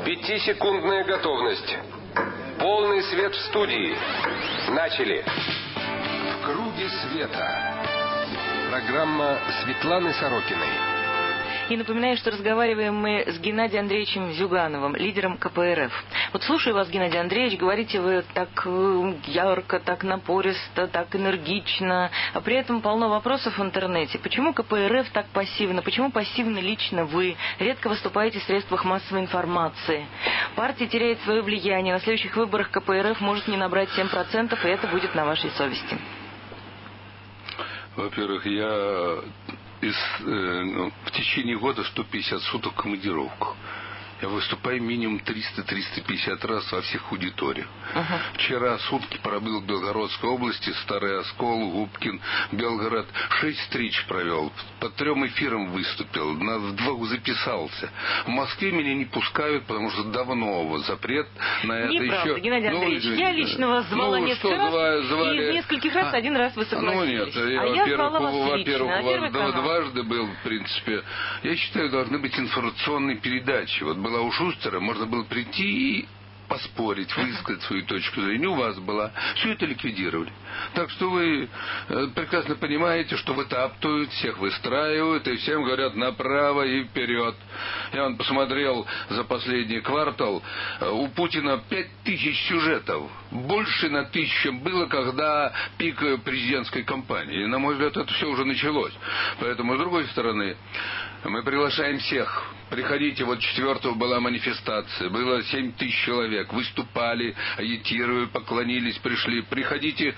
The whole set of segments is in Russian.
Пятисекундная готовность. Полный свет в студии. Начали. В круге света. Программа Светланы Сорокиной. И напоминаю, что разговариваем мы с Геннадием Андреевичем Зюгановым, лидером КПРФ. Вот слушаю вас, Геннадий Андреевич, говорите вы так ярко, так напористо, так энергично, а при этом полно вопросов в интернете. Почему КПРФ так пассивно? Почему пассивны лично вы? Редко выступаете в средствах массовой информации. Партия теряет свое влияние. На следующих выборах КПРФ может не набрать 7%, и это будет на вашей совести. Во-первых, я в течение года 150 суток командировку. Я выступаю минимум 300-350 раз во всех аудиториях. Вчера сутки пробыл в Белгородской области, Старый Оскол, Губкин, Белгород. 6 встреч провел. По 3 эфирам выступил. В 2 записался. В Москве меня не пускают, потому что давно запрет на это. Неправда, еще. Геннадий Андреевич. Я лично вас звала несколько раз. Звали... И из нескольких раз один раз вы согласились. Нет, я, во-первых, у вас дважды был, в принципе. Я считаю, должны быть информационные передачи. Вот была у Шустера, можно было прийти и поспорить, высказать свою точку зрения. У вас была. Все это ликвидировали. Так что вы прекрасно понимаете, что вытаптывают, всех выстраивают, и всем говорят направо и вперед. Я вон посмотрел за последний квартал, у Путина 5000 сюжетов. Больше на 1000, чем было, когда пик президентской кампании. И, на мой взгляд, это все уже началось. Поэтому, с другой стороны, мы приглашаем всех. Приходите, вот 4-го была манифестация, было 7000 человек, выступали, агитировали, поклонились, пришли. Приходите,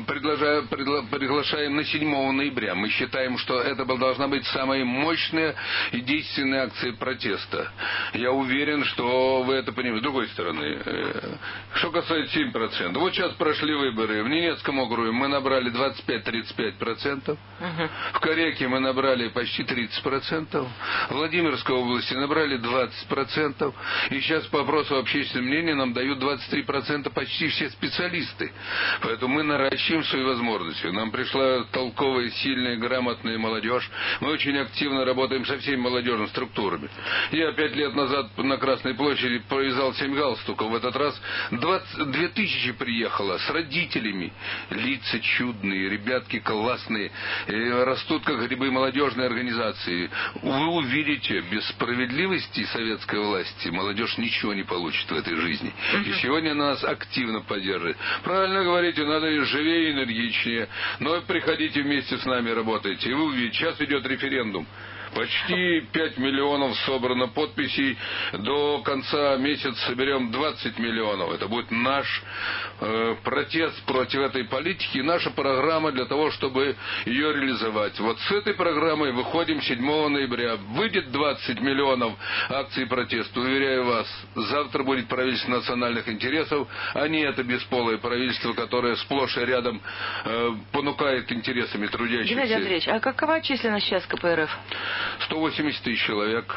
приглашаем на 7 ноября. Мы считаем, что это должна быть самая мощная и действенная акция протеста. Я уверен, что вы это понимаете. С другой стороны, что касается 7%. Вот сейчас прошли выборы. В Ненецком округе мы набрали 25-35%. В Коряке мы набрали почти 30%. В Владимирской области набрали 20%. И сейчас по опросу общественного мнения нам дают 23% почти все специалисты. Поэтому мы наращиваем свои возможности. Нам пришла толковая, сильная, грамотная молодежь. Мы очень активно работаем со всеми молодежными структурами. Я 5 лет назад на Красной площади повязал 7 галстуков. В этот раз 2000 приехало с родителями. Лица чудные, ребятки классные. Растут как грибы молодежные организации. Вы увидите, без справедливости советской власти молодежь ничего не получит в этой жизни. И сегодня нас активно поддерживает. Правильно говорите, надо и живее, и энергичнее. Но приходите вместе с нами, работайте. И вы увидите, сейчас идет референдум. Почти 5 миллионов собрано подписей. До конца месяца соберем 20 миллионов. Это будет наш протест против этой политики и наша программа для того, чтобы ее реализовать. Вот с этой программой выходим 7 ноября. Выйдет 20 миллионов акций протеста. Уверяю вас, завтра будет правительство национальных интересов, а не это бесполое правительство, которое сплошь и рядом понукает интересами трудящихся. Геннадий Андреевич, а какова численность сейчас КПРФ? 180 тысяч человек.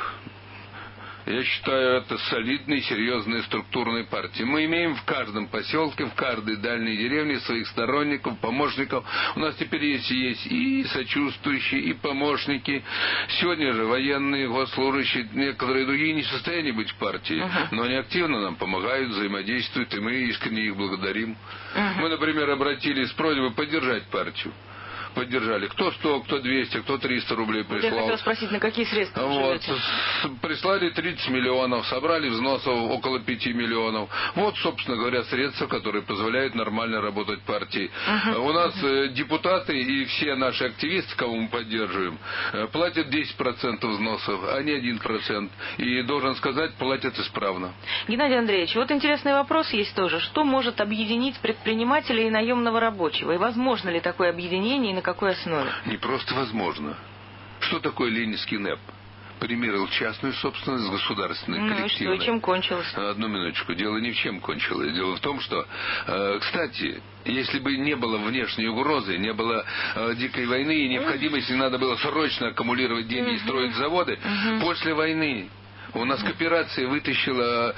Я считаю, это солидные, серьезные структурные партии. Мы имеем в каждом поселке, в каждой дальней деревне своих сторонников, помощников. У нас теперь есть и сочувствующие, и помощники. Сегодня же военные, госслужащие, некоторые другие не в состоянии быть в партии, но они активно нам помогают, взаимодействуют, и мы искренне их благодарим. Мы, например, обратились с просьбой поддержать партию. Поддержали. Кто 100, кто 200, кто 300 рублей прислал. Я хотела спросить, на какие средства вы живете? Прислали 30 миллионов, собрали взносов около 5 миллионов. Вот, собственно говоря, средства, которые позволяют нормально работать партии. У нас депутаты и все наши активисты, кого мы поддерживаем, платят 10% взносов, а не 1%. И, должен сказать, платят исправно. Геннадий Андреевич, вот интересный вопрос есть тоже. Что может объединить предпринимателя и наемного рабочего? И возможно ли такое объединение и на какой основе? Не просто возможно. Что такое ленинский НЭП? Примерил частную собственность с государственной, коллективной. И что, чем кончилось? Одну минуточку. Дело не в чем кончилось. Дело в том, что, кстати, если бы не было внешней угрозы, не было дикой войны и необходимости, надо было срочно аккумулировать деньги и строить заводы, после войны у нас кооперация вытащила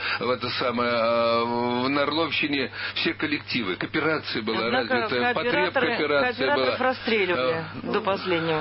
в Орловщине все коллективы. Кооперация была развита, потреб кооперация была. Расстреливали до последнего.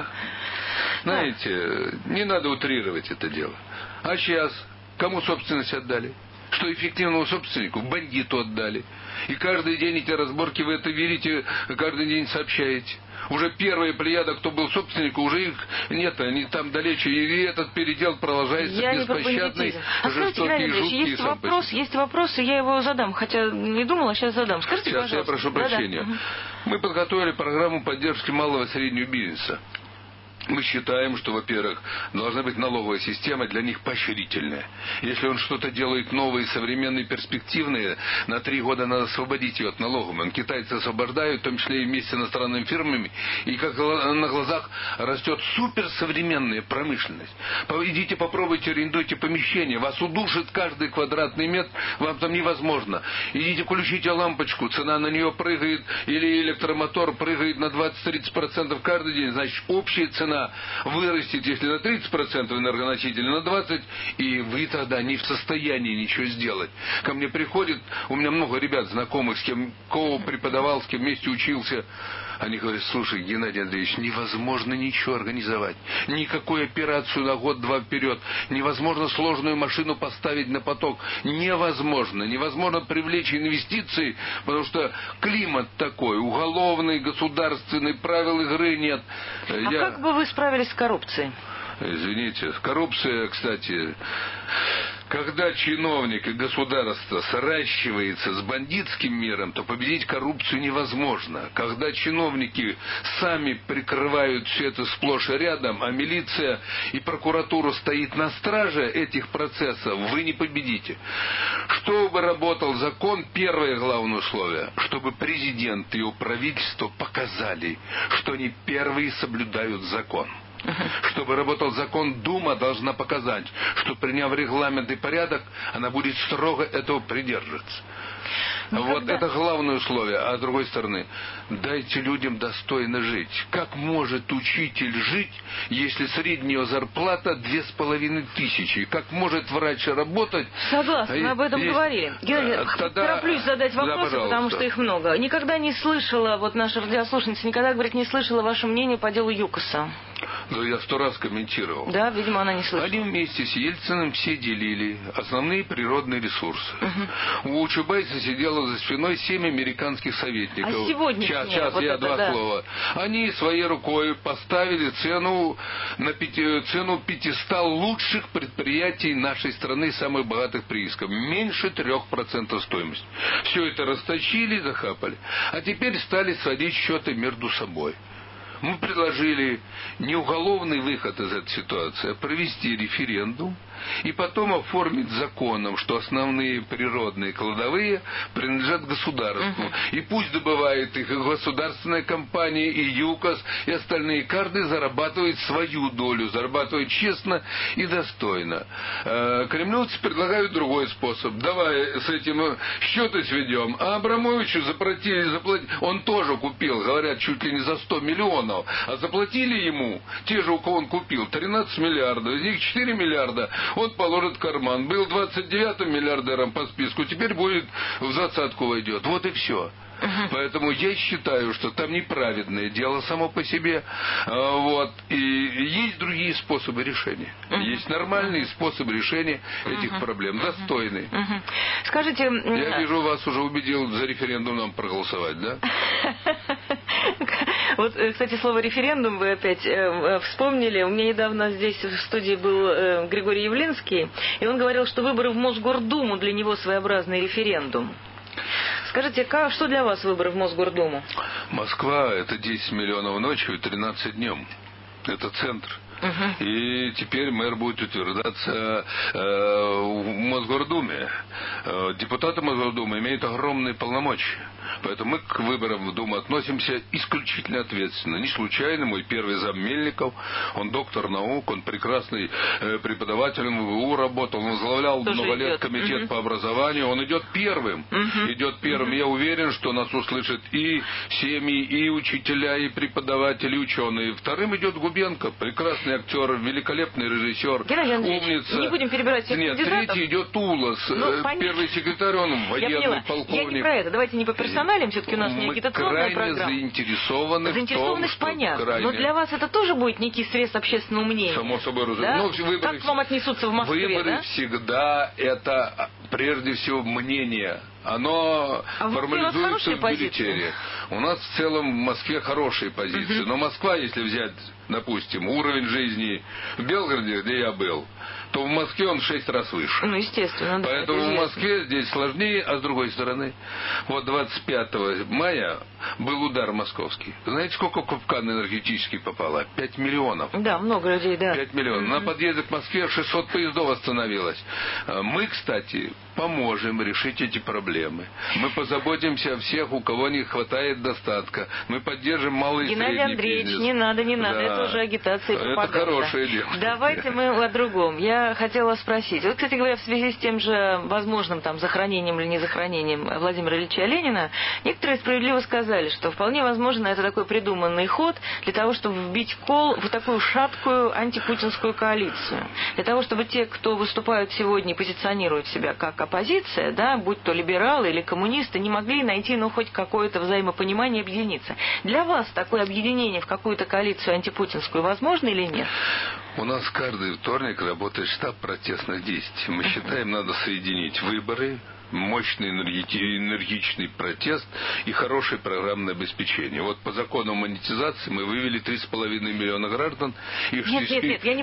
Знаете, не надо утрировать это дело. А сейчас кому собственность отдали? Что эффективному собственнику бандиту отдали. И каждый день эти разборки, вы это видите, каждый день сообщаете. Уже первая плеяда, кто был собственником, уже их нет, они там далече. И этот передел продолжается беспощадный, жестокий, жуткий. Есть вопрос, и я его задам. Хотя не думала, сейчас задам. Скажите, сейчас пожалуйста. Я прошу прощения. Да-да. Мы подготовили программу поддержки малого и среднего бизнеса. Мы считаем, что, во-первых, должна быть налоговая система для них поощрительная. Если он что-то делает новое, современное, перспективное, на 3 года надо освободить ее от налоговой. Китайцы освобождают, в том числе и вместе с иностранными фирмами, и как на глазах растет суперсовременная промышленность. Идите попробуйте, арендуйте помещение, вас удушит каждый квадратный метр, вам там невозможно. Идите включите лампочку, цена на нее прыгает, или электромотор прыгает на 20-30% каждый день, значит общая цена вырастет, если на 30% энергоносителя, на 20%, и вы тогда не в состоянии ничего сделать. Ко мне приходит, у меня много ребят знакомых, с кем преподавал, с кем вместе учился. Они говорят: слушай, Геннадий Андреевич, невозможно ничего организовать. Никакую операцию на год-два вперед. Невозможно сложную машину поставить на поток. Невозможно. Невозможно привлечь инвестиции, потому что климат такой, уголовный, государственный, правил игры нет. Как бы вы справились с коррупцией? Извините, коррупция, кстати, когда чиновник и государство сращивается с бандитским миром, то победить коррупцию невозможно. Когда чиновники сами прикрывают все это сплошь и рядом, а милиция и прокуратура стоит на страже этих процессов, вы не победите. Чтобы работал закон, первое главное условие, чтобы президент и его правительство показали, что они первые соблюдают закон. Чтобы работал закон, Дума должна показать, что, приняв регламент и порядок, она будет строго этого придерживаться. Вот это главное условие. А с другой стороны, дайте людям достойно жить. Как может учитель жить, если средняя зарплата 2500? Как может врач работать? Согласна, мы об этом говорили. Геннадий, тороплюсь задать вопросы, да, потому что их много. Никогда не слышала, вот наша радиослушательница никогда, говорит, не слышала ваше мнение по делу ЮКОСа. Ну, я 100 раз комментировал. Да, видимо, она не слышала. Они вместе с Ельциным все делили основные природные ресурсы. У Чубайса сидело за спиной 7 американских советников. А сегодня Сейчас вот я это, два да. слова. Они своей рукой поставили цену 500 лучших предприятий нашей страны, самых богатых приисков. Меньше 3% стоимости. Все это расточили, захапали. А теперь стали сводить счеты между собой. Мы предложили не уголовный выход из этой ситуации, а провести референдум и потом оформить законом, что основные природные кладовые принадлежат государству. И пусть добывает их и государственная компания, и ЮКОС, и остальные. Каждый зарабатывает свою долю, зарабатывает честно и достойно. Кремлевцы предлагают другой способ. Давай с этим счеты сведем. А Абрамовичу заплатили. Он тоже купил, говорят, чуть ли не за 100 миллионов. А заплатили ему, те же, у кого он купил, 13 миллиардов. Из них 4 миллиарда он положит в карман. Был 29-м миллиардером по списку, теперь будет в 20-ку войдет. Вот и все. Поэтому я считаю, что там неправедное дело само по себе. Вот. И есть другие способы решения. Есть нормальные способы решения этих проблем. Достойные. Скажите... Я вижу, вас уже убедил за референдум нам проголосовать, да? Вот, кстати, слово «референдум» вы опять вспомнили. У меня недавно здесь в студии был Григорий Явлинский, и он говорил, что выборы в Мосгордуму для него своеобразный референдум. Скажите, что для вас выборы в Мосгордуму? Москва — это 10 миллионов ночью и 13 днем. Это центр. И теперь мэр будет утверждаться в Мосгордуме. Депутаты Мосгордумы имеют огромные полномочия. Поэтому мы к выборам в Думу относимся исключительно ответственно. Не случайно мой первый зам Мельников, он доктор наук, он прекрасный преподаватель, в МВУ работал, он возглавлял много лет комитет по образованию, он идет первым. Идет первым. Я уверен, что нас услышат и семьи, и учителя, и преподаватели, и ученые. Вторым идет Губенко, прекрасный актер, великолепный режиссер, умница. Не будем перебирать всех кандидатов. Третий идет Улас, первый секретарь, он военный полковник. Я не про это, давайте не по персоналиям, все-таки у нас не агитационная программа. Мы крайне заинтересованы в том, что понятно. крайне... Но для вас это тоже будет некий срез общественного мнения. Само собой разумеется. Да? Как к вам отнесутся в Москве? Выборы да? всегда это прежде всего мнение. Оно формализуется в бюллетене. У нас в целом в Москве хорошие позиции. Но Москва, если взять, допустим, уровень жизни в Белгороде, где я был, то в Москве он в 6 раз выше. Ну, естественно, да. Поэтому в Москве здесь сложнее, а с другой стороны, вот 25 мая был удар московский. Знаете, сколько в капкан энергетический попало? 5 миллионов. Да, много людей, да. 5 миллионов. На подъезде к Москве 600 поездов остановилось. Мы, кстати, поможем решить эти проблемы. Мы позаботимся о всех, у кого не хватает достатка. Мы поддержим малый и Геннадий средний Андреевич, бизнес. не надо, Да. это уже агитация и пропаганда. Это хорошее дело. Давайте мы о другом. Я хотела спросить. Вот, кстати говоря, в связи с тем же возможным там захоронением или незахоронением Владимира Ильича Ленина, некоторые справедливо сказали, что вполне возможно это такой придуманный ход для того, чтобы вбить кол в такую шаткую антипутинскую коалицию. Для того, чтобы те, кто выступают сегодня и позиционируют себя как оппозиция, да, будь то либералы или коммунисты, не могли найти, ну, хоть какое-то взаимопонимание и объединиться. Для вас такое объединение в какую-то коалицию антипутинскую возможно или нет? У нас каждый вторник работает штаб протестных действий. Мы считаем, надо соединить выборы, мощный энергичный протест и хорошее программное обеспечение. Вот по закону монетизации мы вывели 3,5 миллиона граждан, и 600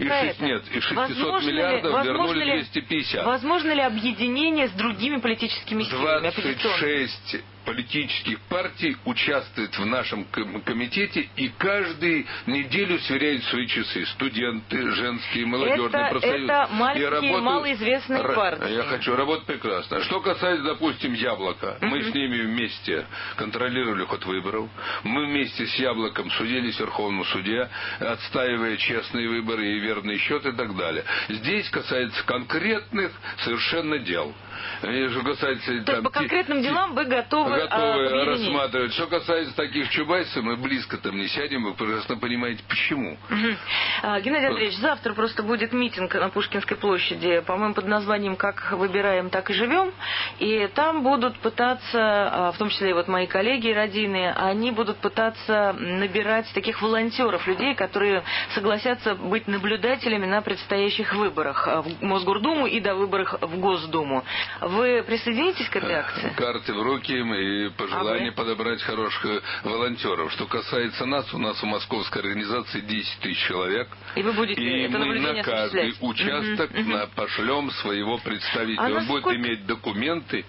миллиардов вернули 250. Возможно ли объединение с другими политическими силами? 26 политических партий участвуют в нашем комитете и каждую неделю сверяют свои часы. Студенты, женские, молодежные профсоюзы. Это маленькие, малоизвестные партии. Я хочу работать прекрасно. Что касается, допустим, Яблока. Мы с ними вместе контролировали ход выборов. Мы вместе с Яблоком судились в Верховном суде, отстаивая честные выборы и верный счет и так далее. Здесь касается конкретных совершенно дел. Что касается, то есть по конкретным делам вы готовы рассматривать. Что касается таких чубайсов, мы близко там не сядем, вы прекрасно понимаете, почему. Геннадий Андреевич, завтра просто будет митинг на Пушкинской площади, по-моему, под названием «Как выбираем, так и живем». И там будут пытаться, в том числе и вот мои коллеги родные, они будут пытаться набирать таких волонтеров, людей, которые согласятся быть наблюдателями на предстоящих выборах в Мосгордуму и до выборов в Госдуму. Вы присоединитесь к этой акции? Карты в руки и пожелание подобрать хороших волонтеров. Что касается нас, у нас в московской организации 10 тысяч человек. И вы будете и это мы на каждый участок пошлем своего представителя. Он будет иметь документы,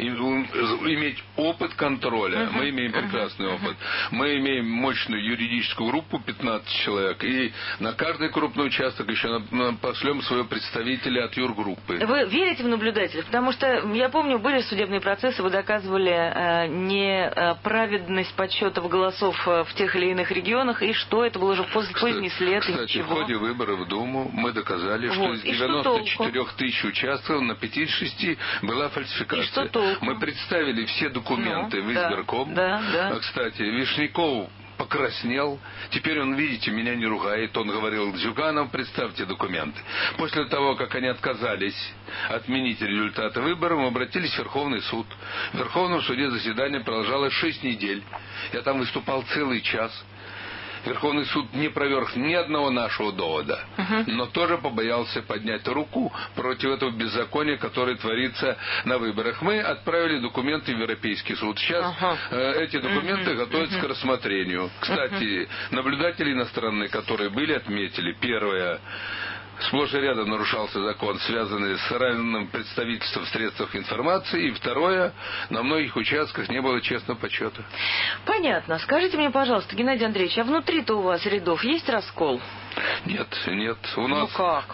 иметь опыт контроля. Мы имеем прекрасный опыт. Мы имеем мощную юридическую группу, 15 человек. И на каждый крупный участок еще пошлем своего представителя от юргруппы. Вы верите в наблюдателей? Потому что, я помню, были судебные процессы, вы доказывали неправедность подсчетов голосов в тех или иных регионах, и что это был уже поздний след. Кстати, в ходе выборов в Думу мы доказали, что из 94 тысяч участков на 56 была фальсификация. Мы представили все документы в избирком. Кстати, Вишняков покраснел. Теперь он, видите, меня не ругает. Он говорил: Зюганов, представьте документы. После того, как они отказались отменить результаты выборов, мы обратились в Верховный суд. В Верховном суде заседание продолжалось 6 недель. Я там выступал целый час. Верховный суд не проверг ни одного нашего довода, но тоже побоялся поднять руку против этого беззакония, которое творится на выборах. Мы отправили документы в Европейский суд. Сейчас эти документы готовятся к рассмотрению. Кстати, наблюдатели иностранные, которые были, отметили: первое, сплошь и рядом нарушался закон, связанный с равным представительством в средствах информации. И второе, на многих участках не было честного подсчета. Понятно. Скажите мне, пожалуйста, Геннадий Андреевич, а внутри-то у вас рядов есть раскол? Нет. У нас... как?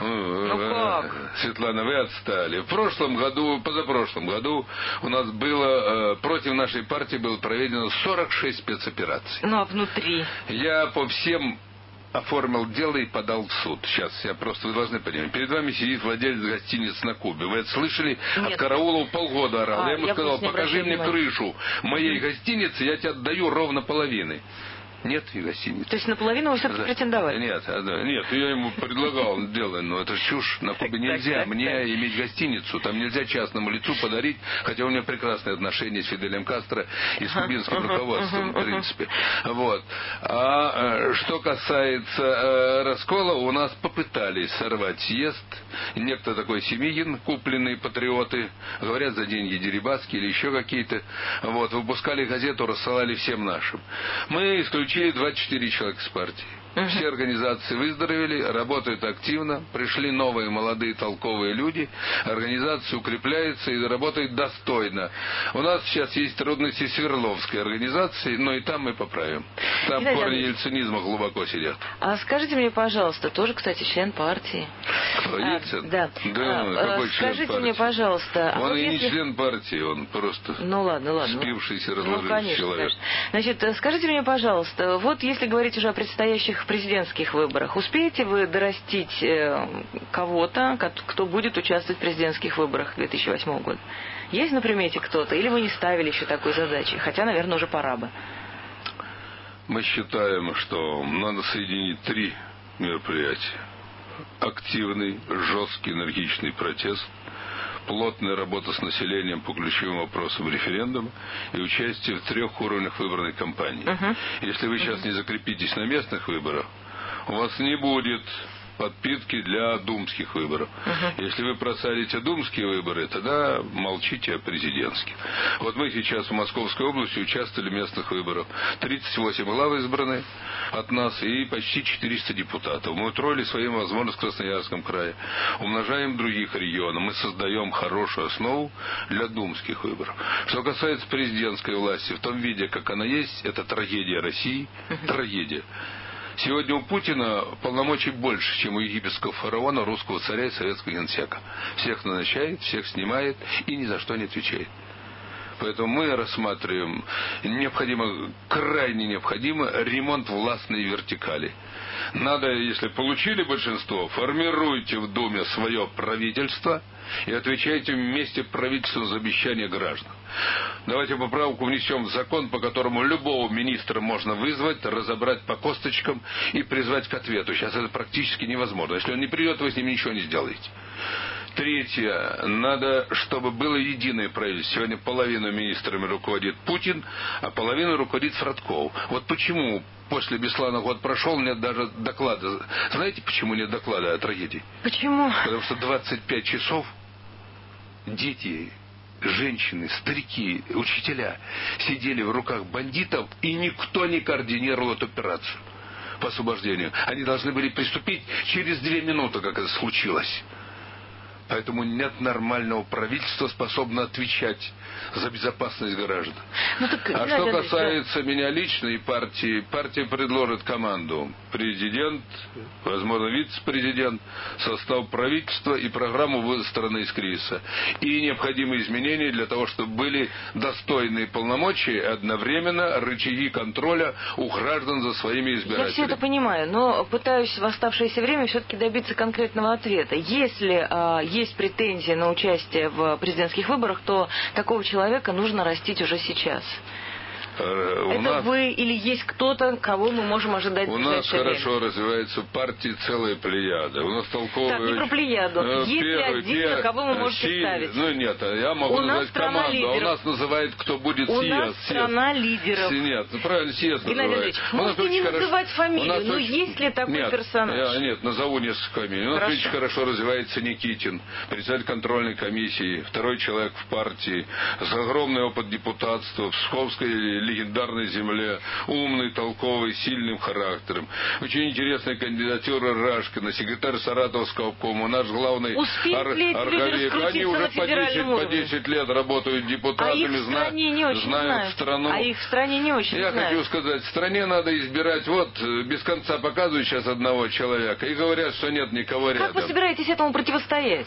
Светлана, вы отстали. В прошлом году, позапрошлом году у нас было, против нашей партии было проведено 46 спецопераций. Ну, а внутри? Я по всем оформил дело и подал в суд. Сейчас вы должны понимать. Перед вами сидит владелец гостиницы на Кубе. Вы это слышали? Нет. От караула полгода орал. Я ему сказал: покажи мне крышу моей гостиницы, я тебе отдаю ровно половины. Нет и гостиницы. То есть наполовину вы все-таки претендовали? Нет, я ему предлагал делать, но это чушь. На Кубе нельзя мне иметь гостиницу, там нельзя частному лицу подарить, хотя у меня прекрасные отношения с Фиделем Кастро и с кубинским руководством, в принципе. Вот. А что касается раскола, у нас попытались сорвать съезд. Некто такой Семигин, купленные патриоты, говорят, за деньги Дерибасские или еще какие-то. Вот, выпускали газету, рассылали всем нашим. Мы исключили 24 человека с партии. Все организации выздоровели, работают активно, пришли новые молодые толковые люди, организация укрепляется и работает достойно. У нас сейчас есть трудности с Свердловской организацией, но и там мы поправим. Там корни ельцинизма глубоко сидят. А скажите мне, пожалуйста, тоже, кстати, член партии. Кто, Ельцин? Да. Какой член скажите партии? Мне, пожалуйста... Он и не член партии, он просто спившийся, разложившийся человек. Конечно. Значит, скажите мне, пожалуйста, вот если говорить уже о предстоящих президентских выборах, успеете вы дорастить кого-то, кто будет участвовать в президентских выборах 2008 года? Есть на примете кто-то? Или вы не ставили еще такой задачи? Хотя, наверное, уже пора бы. Мы считаем, что надо соединить 3 мероприятия. Активный, жесткий, энергичный протест, плотная работа с населением по ключевым вопросам референдума и участие в 3 уровнях выборной кампании. Если вы сейчас не закрепитесь на местных выборах, у вас не будет подпитки для думских выборов. Если вы просадите думские выборы, тогда молчите о президентских. Вот мы сейчас в Московской области участвовали в местных выборах. 38 глав избраны от нас и почти 400 депутатов. Мы утроили свои возможности в Красноярском крае. Умножаем других регионов. Мы создаем хорошую основу для думских выборов. Что касается президентской власти, в том виде, как она есть, это трагедия России. Трагедия. Сегодня у Путина полномочий больше, чем у египетского фараона, русского царя и советского генсека. Всех назначает, всех снимает и ни за что не отвечает. Поэтому мы рассматриваем крайне необходимо ремонт властной вертикали. Надо, если получили большинство, формируйте в Думе свое правительство и отвечайте вместе правительству за обещания граждан. Давайте поправку внесем в закон, по которому любого министра можно вызвать, разобрать по косточкам и призвать к ответу. Сейчас это практически невозможно. Если он не придет, вы с ним ничего не сделаете. Третье. Надо, чтобы было единое правительство. Сегодня половину министрами руководит Путин, а половину руководит Фродков. Вот почему после Беслана год прошел, нет даже доклада. Знаете, почему нет доклада о трагедии? Почему? Потому что 25 часов дети, женщины, старики, учителя сидели в руках бандитов, и никто не координировал эту операцию по освобождению. Они должны были приступить через 2 минуты, как это случилось. Поэтому нет нормального правительства, способного отвечать за безопасность граждан. А что касается меня лично и партии, партия предложит команду. Президент, возможно, вице-президент, состав правительства и программу вывода страны из кризиса. И необходимые изменения для того, чтобы были достойные полномочия и одновременно рычаги контроля у граждан за своими избирателями. Я все это понимаю, но пытаюсь в оставшееся время все-таки добиться конкретного ответа. Если есть претензии на участие в президентских выборах, то такого человека нужно растить уже сейчас. Это вы или есть кто-то, кого мы можем ожидать в ближайшее время? У нас хорошо развивается в партии целая плеяда. У нас толковые... Так, не про плеяду. Есть ли отдельно, кого вы можете ставить? Ну нет, я могу назвать команду, лидеров. А у нас называют, кто будет съезд. У нас страна лидеров. Нет, правильно, съезд называют. Можете не называть фамилию, но есть ли такой персонаж? Нет, назову несколько фамилий. У нас очень хорошо развивается Никитин, председатель контрольной комиссии, второй человек в партии, с огромный опыт депутатства, в Псковской легендарной земле, умный, толковый, сильным характером. Очень интересная кандидатура Рашкина, секретарь Саратовского обкома, наш главный архивик. Они уже по 10 лет работают депутатами, знают страну. А их в стране не очень знают. Я хочу сказать, в стране надо избирать, без конца показывают сейчас одного человека и говорят, что нет никого рядом. Как вы собираетесь этому противостоять?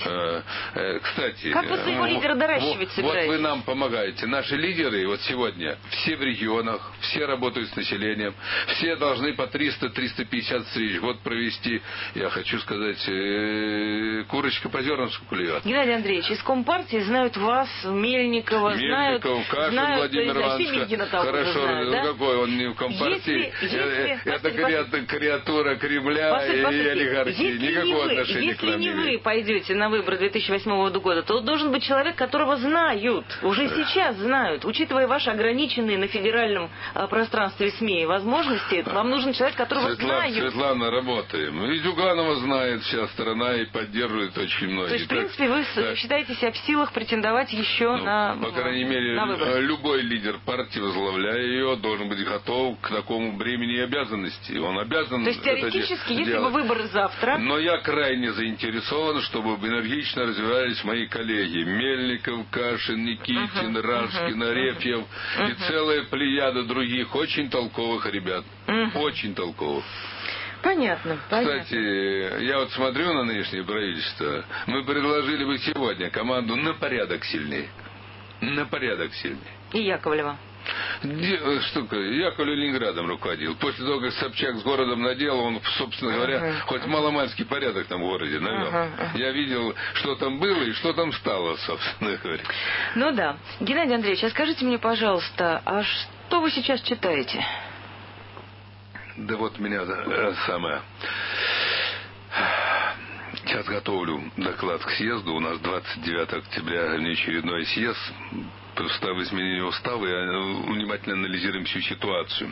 Кстати, как вы своего лидера доращивать собираетесь? Вот вы нам помогаете. Наши лидеры сегодня все в регионах, все работают с населением, все должны по 300-350 встреч в год провести. Я хочу сказать, курочка по зернышку клюет. Геннадий Андреевич, из Компартии знают вас, Мельникова, Кашин Владимир Иванович. Хорошо, знают, да? Какой он не в Компартии. Это креатура Кремля и олигархии. Никакого отношения к нам не имеет. Если не вы пойдете на выборы 2008 года, то должен быть человек, которого знают, уже сейчас знают. Учитывая ваши ограниченные на федеральном пространстве СМИ возможности, вам нужен человек, которого знают. Светлана, работаем. И Зюганова знает вся страна и поддерживает очень многие. То есть, в принципе, вы считаете себя в силах претендовать еще на по крайней мере, любой лидер партии, возглавляя ее, должен быть готов к такому бремени и обязанности. Он обязан. То есть, теоретически, если бы выборы завтра... Но я крайне заинтересован, чтобы энергично развивались мои коллеги. Мельников, Кашин, Никитин, Рашкин, Арефьев и целая плеяда других очень толковых ребят. Очень толковых. Понятно. Кстати, я вот смотрю на нынешнее правительство. Мы предложили бы сегодня команду на порядок сильнее. На порядок сильнее. И Яковлева. Яковлев Ленинградом руководил. После того, как Собчак с городом надел, он, собственно говоря, хоть маломальский порядок там в городе навел. Я видел, что там было и что там стало, собственно говоря. Ну да. Геннадий Андреевич, а скажите мне, пожалуйста, а что вы сейчас читаете? Да вот меня самое... Сейчас готовлю доклад к съезду. У нас 29 октября внеочередной съезд. По уставу изменения устава и внимательно анализируем всю ситуацию.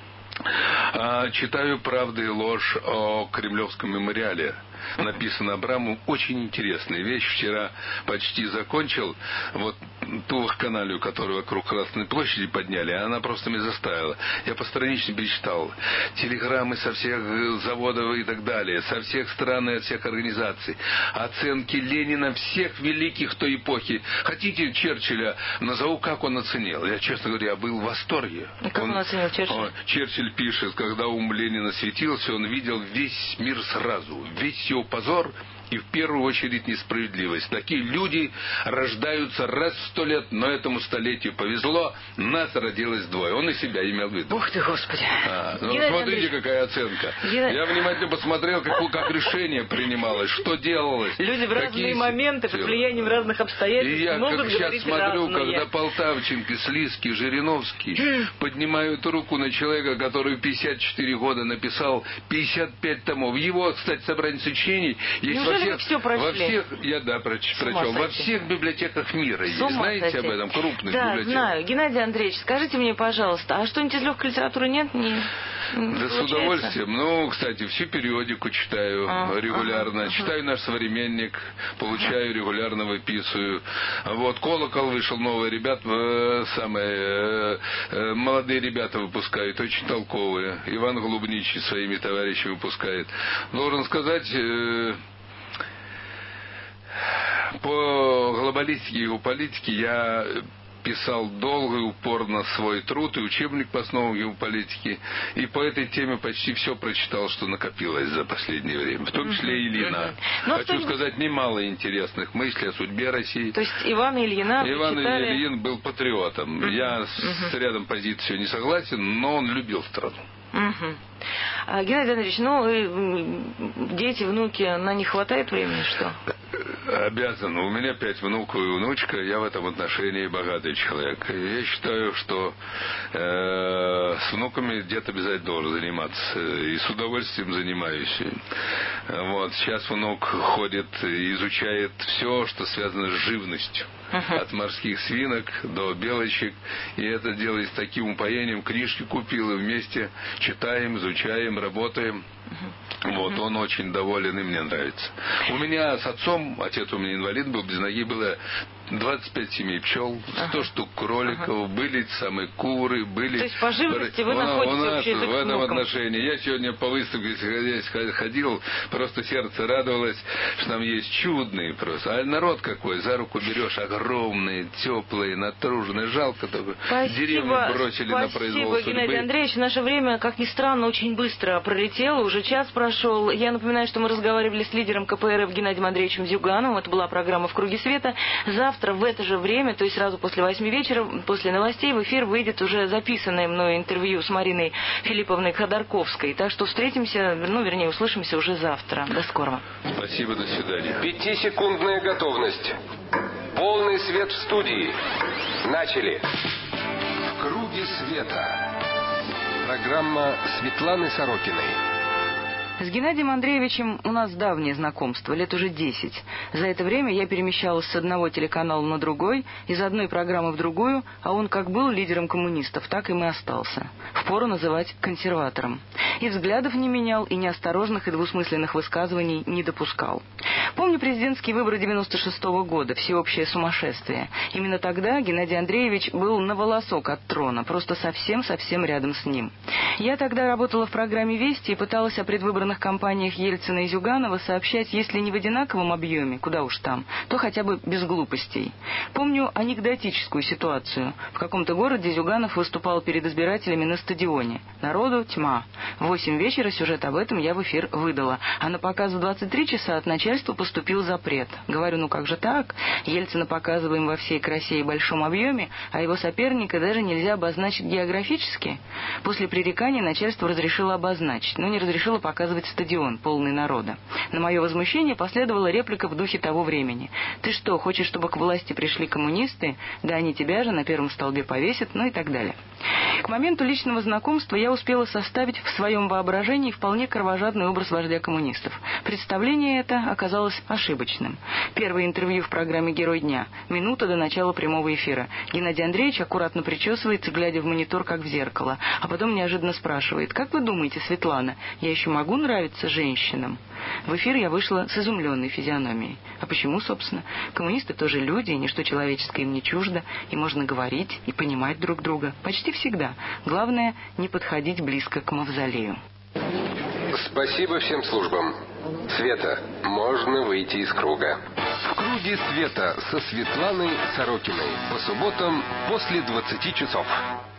Читаю «Правда и ложь» о Кремлевском мемориале. Написано Абрамовым. Очень интересная вещь. Вчера почти закончил. Вот ту вакханалию, которую вокруг Красной площади подняли, она просто меня заставила. Я постранично перечитал. Телеграммы со всех заводов и так далее. Со всех стран и от всех организаций. Оценки Ленина всех великих той эпохи. Хотите Черчилля назову, как он оценил? Я, честно говоря, был в восторге. Как он оценил Черчилля? Черчилль пишет, когда ум Ленина светился, он видел весь мир сразу. Весь его позор и в первую очередь несправедливость. Такие люди рождаются раз в 100 лет, но этому столетию повезло, нас родилось двое. Он и себя имел в виду. Ух ты, Господи. Смотрите, какая оценка. Я внимательно посмотрел, как решение принималось, что делалось. Люди в разные моменты, под влиянием разных обстоятельств могут говорить разные. И я сейчас смотрю, когда Полтавченко, Слизкий, Жириновский поднимают руку на человека, который в 54 года написал 55 томов. Его, кстати, собрание сочинений есть все прочли? прочел. Во всех библиотеках мира есть. Знаете об этом? Крупных библиотеках. Да, знаю. Геннадий Андреевич, скажите мне, пожалуйста, а что-нибудь из легкой литературы нет? Да с удовольствием. Кстати, всю периодику читаю регулярно. Читаю «Наш современник», получаю регулярно, выписываю. Вот «Колокол» вышел, новые ребята, молодые ребята выпускают, очень толковые. Иван Голубничий своими товарищами выпускает. Должен сказать... По глобалистике и геополитике я писал долго и упорно свой труд и учебник по основам геополитики. И по этой теме почти все прочитал, что накопилось за последнее время. В том числе и Ильина. Хочу сказать, немало интересных мыслей о судьбе России. То есть Иван Ильин был патриотом. Я с рядом позиций не согласен, но он любил страну. Геннадий Андреевич, дети, внуки, на них хватает времени, что? Обязан. У меня 5 внуков и внучка. Я в этом отношении богатый человек. Я считаю, что с внуками дед обязательно должен заниматься. И с удовольствием занимаюсь. Вот. Сейчас внук ходит и изучает все, что связано с живностью. От морских свинок до белочек. И это делает с таким упоением. Книжки купил и вместе читаем, изучаем, работаем. Вот, он очень доволен и мне нравится. У меня с отцом, отец у меня инвалид был, без ноги было 25 семей пчел, 100 штук кроликов, были самые куры, были... То есть по живности вы находите общий язык в этом отношении. Я сегодня по выставке ходил, просто сердце радовалось, что там есть чудные просто. А народ какой, за руку берешь, огромные, теплые, натруженные, жалко только. Деревню бросили на произвол судьбы. Геннадий Андреевич, наше время, как ни странно, очень быстро пролетело, уже час прошел. Я напоминаю, что мы разговаривали с лидером КПРФ Геннадием Андреевичем Зюгановым. Это была программа «В круге света». Завтра завтра в это же время, то есть сразу после 8 вечера, после новостей, в эфир выйдет уже записанное мной интервью с Мариной Филипповной Ходорковской. Так что встретимся, услышимся уже завтра. До скорого. Спасибо, до свидания. 5-секундная готовность. Полный свет в студии. Начали. В круге света. Программа Светланы Сорокиной. С Геннадием Андреевичем у нас давнее знакомство, лет уже 10. За это время я перемещалась с одного телеканала на другой, из одной программы в другую, а он как был лидером коммунистов, так им и остался. Впору называть консерватором. И взглядов не менял, и неосторожных и двусмысленных высказываний не допускал. Помню президентские выборы 96-го года, всеобщее сумасшествие. Именно тогда Геннадий Андреевич был на волосок от трона, просто совсем рядом с ним. Я тогда работала в программе «Вести» и пыталась о предвыборных кампаниях Ельцина и Зюганова сообщать, если не в одинаковом объеме, куда уж там, то хотя бы без глупостей. Помню анекдотическую ситуацию. В каком-то городе Зюганов выступал перед избирателями на стадионе. Народу тьма. В 8 вечера сюжет об этом я в эфир выдала, а на показ в 23 часа от начальства поступил запрет. Говорю, как же так? Ельцина показываем во всей красе и большом объеме, а его соперника даже нельзя обозначить географически. После пререкания начальство разрешило обозначить, но не разрешило показывать стадион, полный народа. На мое возмущение последовала реплика в духе того времени. «Ты что, хочешь, чтобы к власти пришли коммунисты? Да они тебя же на первом столбе повесят», и так далее. К моменту личного знакомства я успела составить в своем воображении вполне кровожадный образ вождя коммунистов. Представление это оказалось ошибочным. Первое интервью в программе «Герой дня». Минута до начала прямого эфира. Геннадий Андреевич аккуратно причесывается, глядя в монитор, как в зеркало. А потом неожиданно спрашивает: «Как вы думаете, Светлана, я еще могу нравиться женщинам?» В эфир я вышла с изумленной физиономией. А почему, собственно? Коммунисты тоже люди, и ничто человеческое им не чуждо, и можно говорить и понимать друг друга. Почти всегда. Главное, не подходить близко к мавзолею. Спасибо всем службам. Света, можно выйти из круга. В круге света со Светланой Сорокиной. По субботам после 20 часов.